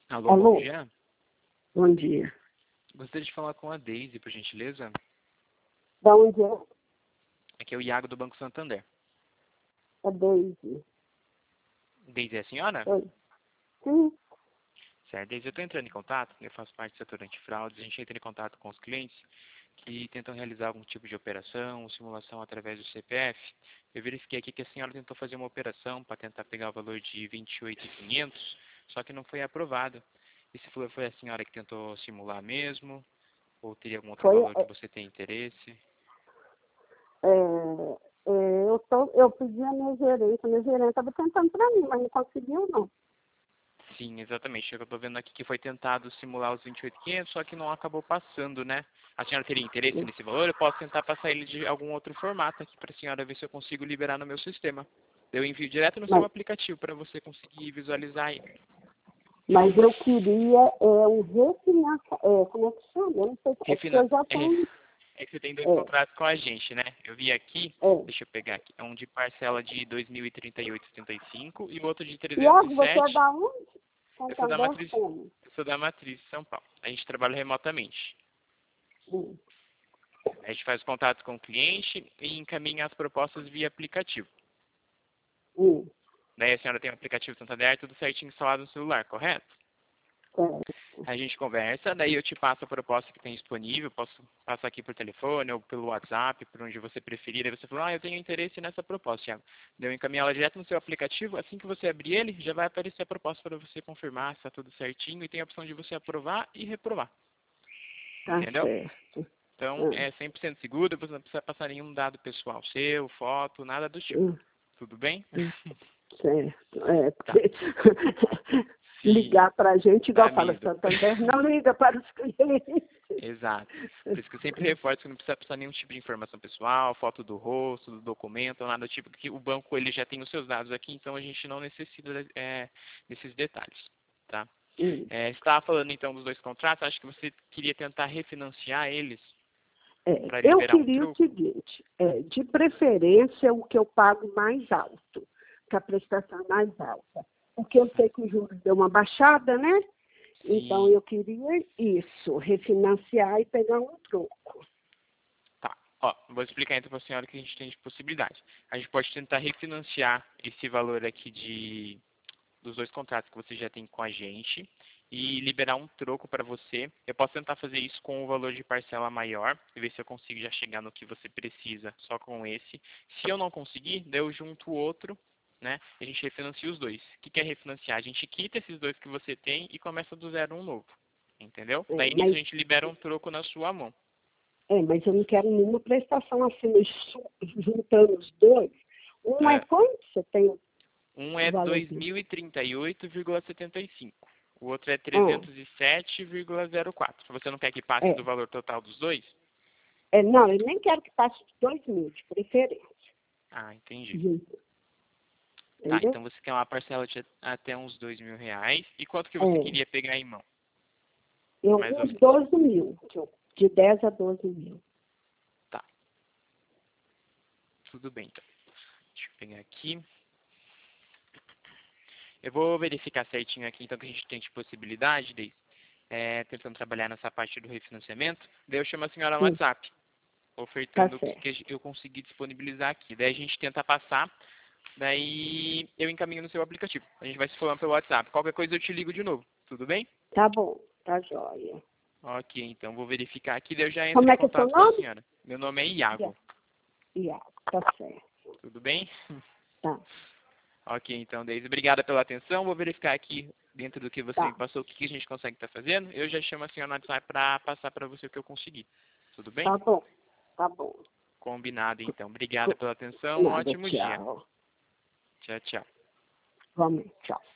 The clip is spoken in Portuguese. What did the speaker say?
Alô, bom Alô, dia. bom dia. Gostaria de falar com a Deise, por gentileza. Da onde é? Aqui é o Iago do Banco Santander. É Deise. Deise é a senhora? Oi. Sim, Certo, Deise, eu estou entrando em contato, eu faço parte do setor antifraudes, a gente entra em contato com os clientes que tentam realizar algum tipo de operação ou simulação através do CPF. Eu verifiquei aqui que a senhora tentou fazer uma operação para tentar pegar o valor de 28.500, só que não foi aprovado. E se foi a senhora que tentou simular mesmo? Ou teria algum outro foi. valor que você tem interesse? Eu pedi a minha gerente estava tentando para mim, mas não conseguiu, não. Sim, exatamente. Eu estou vendo aqui que foi tentado simular os 28.500, só que não acabou passando, né? A senhora teria interesse nesse valor? Eu posso tentar passar ele de algum outro formato aqui para a senhora ver se eu consigo liberar no meu sistema. Eu envio direto no seu Mas, aplicativo para você conseguir visualizar aí. mas eu queria um refinanciamento, como é que chama? Eu não sei, é porque Refina... eu já tenho, É que você tem dois é, contratos com a gente, né? Eu vi aqui, é. deixa eu pegar aqui, um de parcela de 2.038,75 e o outro de Iago, você é 307. da onde? Eu sou da Santander matriz, como? eu sou da matriz de São Paulo. A gente trabalha remotamente. Hum, A gente faz contato com o cliente e encaminha as propostas via aplicativo. hum, Daí a senhora tem o aplicativo Santander, tudo certinho instalado no celular, correto? é. A gente conversa, daí eu te passo a proposta que tem disponível, posso passar aqui por telefone ou pelo WhatsApp, por onde você preferir. Daí você fala, eu tenho interesse nessa proposta, Thiago. Daí eu encaminho ela direto no seu aplicativo, assim que você abrir ele, já vai aparecer a proposta para você confirmar se está tudo certinho e tem a opção de você aprovar e reprovar. Tá Entendeu? certo. Então, Hum, é 100% seguro, você não precisa passar nenhum dado pessoal seu, foto, nada do tipo. hum, Tudo bem? hum. Certo, Tá. porque Sim, ligar para a gente, dá igual fala medo. Santander, não liga para os clientes. Exato. Por isso que eu sempre reforço que não precisa passar nenhum tipo de informação pessoal, foto do rosto, do documento, nada do tipo, porque o banco ele já tem os seus dados aqui, então a gente não necessita desses detalhes, tá? Hum. Você estava falando então dos dois contratos, acho que você queria tentar refinanciar eles para Eu liberar um queria o troco. seguinte, de preferência o que eu pago mais alto, que a prestação é mais alta. Porque eu sei que o juros deu uma baixada, né? Então Sim. eu queria isso, refinanciar e pegar um troco. Tá. Ó, vou explicar então para a senhora o que a gente tem de possibilidade. A gente pode tentar refinanciar esse valor aqui dos dois contratos que você já tem com a gente e liberar um troco para você. Eu posso tentar fazer isso com o valor de parcela maior e ver se eu consigo já chegar no que você precisa só com esse. Se eu não conseguir, daí eu junto o outro, né? A gente refinancia os dois. O que é refinanciar? A gente quita esses dois que você tem e começa do zero um novo. Entendeu? É, Daí nisso a mas, gente libera um troco na sua mão. mas eu não quero nenhuma prestação assim, mas juntando os dois. Um é É, quanto você tem o um é valorzinho? 2.038,75. O outro é Ah, 307,04. Você não quer que passe do é. valor total dos dois? Não, eu nem quero que passe de 2.000, de preferência. Ah, entendi. Junto, Tá, entendeu? então você quer uma parcela de até uns R$ 2.000. E quanto que você É. queria pegar em mão? Mais ou Uns menos. 12.000, de 10 a 12.000. Tá, tudo bem então. Deixa eu pegar aqui. Eu vou verificar certinho aqui então que a gente tem de possibilidade, tentando trabalhar nessa parte do refinanciamento. Daí eu chamo a senhora no Sim, WhatsApp, tá ofertando o certo. que eu consegui disponibilizar aqui. Daí a gente tenta passar, daí eu encaminho no seu aplicativo. A gente vai se falando pelo WhatsApp. Qualquer coisa eu te ligo de novo. Tudo bem? Tá bom, tá jóia. Ok, então vou verificar aqui, daí eu já entro Como em é que é seu contato com a nome? senhora. Meu nome é Iago. Iago, tá certo. Tudo bem? Tá, Ok, então, Deise, obrigada pela atenção. Vou verificar aqui, dentro do que você me tá. passou, o que a gente consegue estar fazendo. Eu já chamo a senhora no WhatsApp para passar para você o que eu consegui. Tudo bem? Tá bom, tá bom. Combinado, então. Obrigada pela atenção. Um Nada, ótimo dia. tchau. Tchau, tchau. Vamos, tchau.